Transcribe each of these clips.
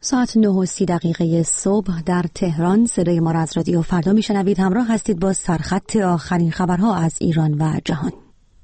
ساعت 9:30 صبح در تهران. صدای ما را از رادیو فردا میشنوید. همراه هستید با سرخط آخرین خبرها از ایران و جهان.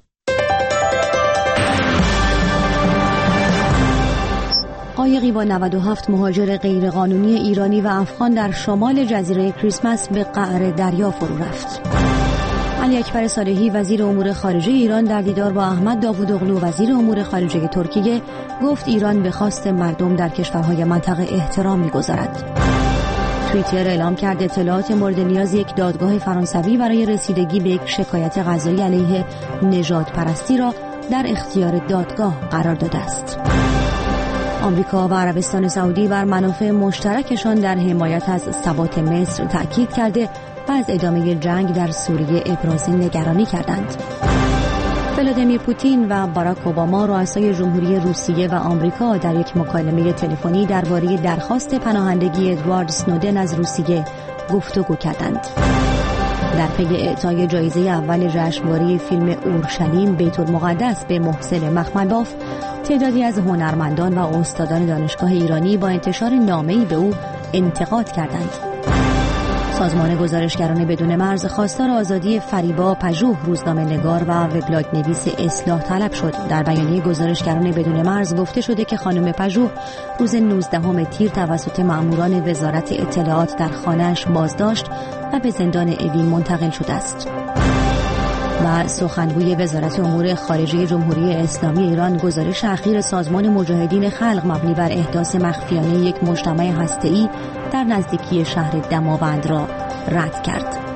قایقی با 97 مهاجر غیرقانونی ایرانی و افغان در شمال جزیره کریسمس به قعر دریا فرو رفت. علی اکبر صالحی وزیر امور خارجه ایران در دیدار با احمد داوودوغلو وزیر امور خارجه ترکیه گفت ایران به خواست مردم در کشورهای منطقه احترام می‌گذارد. توییتر اعلام کرد اطلاعات مورد نیاز یک دادگاه فرانسوی برای رسیدگی به یک شکایت قضایی علیه نژاد پرستی را در اختیار دادگاه قرار داده است. آمریکا و عربستان سعودی بر منافع مشترکشان در حمایت از ثبات مصر تأکید کرده و از ادامه جنگ در سوریه ابراز نگرانی کردند. ولادیمیر پوتین و باراک اوباما رؤسای جمهوری روسیه و آمریکا در یک مکالمه تلفنی درباره درخواست پناهندگی ادوارد اسنودن از روسیه گفتگو کردند. در پی اعطای جایزه اول جشنواره فیلم اورشلیم بیت المقدس به محسن مخملباف، تعدادی از هنرمندان و استادان دانشگاه ایرانی با انتشار نامه‌ای به او انتقاد کردند. سازمان گزارشگران بدون مرز خواستار آزادی فریبا پژوه روزنامه‌نگار و وبلاگ نویس اصلاح طلب شد. در بیانیه گزارشگران بدون مرز گفته شده که خانم پژوه روز 19 تیر توسط مأموران وزارت اطلاعات در خانه‌اش بازداشت و به زندان اوین منتقل شده است. و سخنگوی وزارت امور خارجه جمهوری اسلامی ایران گزارش اخیر سازمان مجاهدین خلق مبنی بر احداث مخفیانه یک مجتمع هسته‌ای در نزدیکی شهر دماوند را رد کرد.